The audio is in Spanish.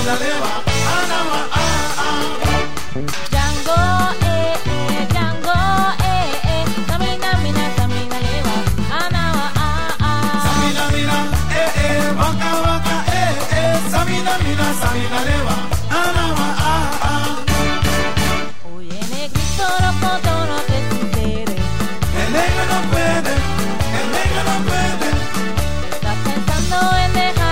la leva, anawa, Django, Django, Samina, mina, Samina leva, anawa, Samina, mina, waka, waka, Samina, mina, Samina leva, anawa, Oye, negrito, loco, no te sinceres. El negro no puede, Estás pensando en dejar